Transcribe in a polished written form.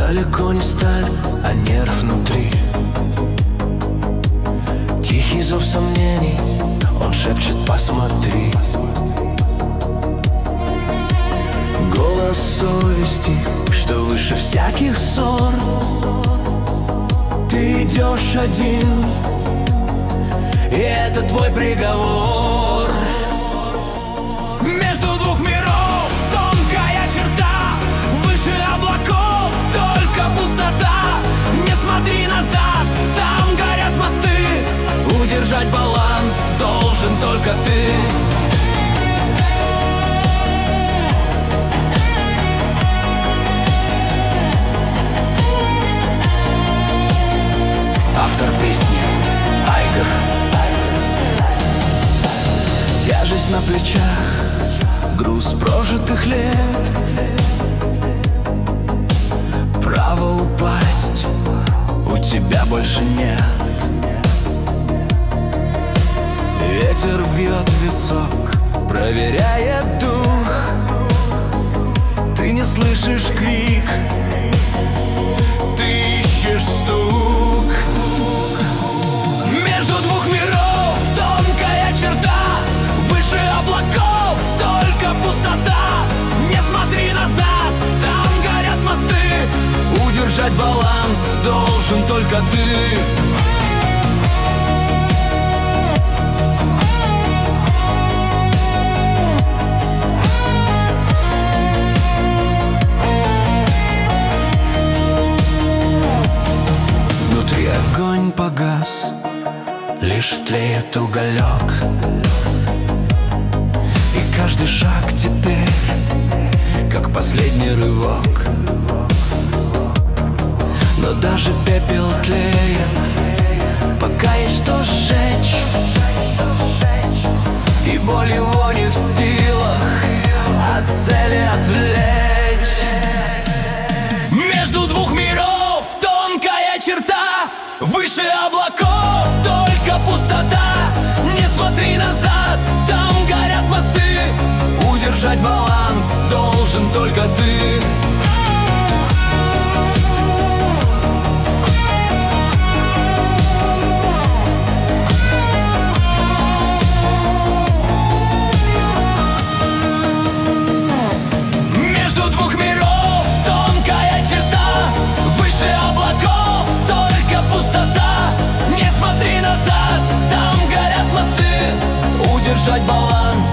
далеко не сталь, а нерв внутри. Тихий зов сомнений, он шепчет: посмотри. Голос совести, что выше всяких ссор. Ты идешь один, и это твой приговор. Между двух миров тонкая черта, выше облаков только пустота. Не смотри назад, там горят мосты, удержать баланс должен только ты. Автор песни Айгер. Тяжесть на плечах, груз прожитых лет. Права упасть у тебя больше нет. Ветер бьет в висок, проверяет дух. Ты не слышишь крик, ты ищешь стук. Между двух миров тонкая черта, выше облаков только пустота. Не смотри назад, там горят мосты, удержать баланс должен только ты. Огонь погас, лишь тлеет уголек. И каждый шаг теперь как последний рывок. Но даже пепел тлеет, пока есть что сжечь. И боль его не в силах от цели отвлечь. Между двух миров тонкая черта, выше облаков только пустота. Не смотри назад, там горят мосты, удержать баланс должен только ты. Между двух миров тонкая черта, выше облаков только пустота. Не смотри назад, там горят мосты, удержать баланс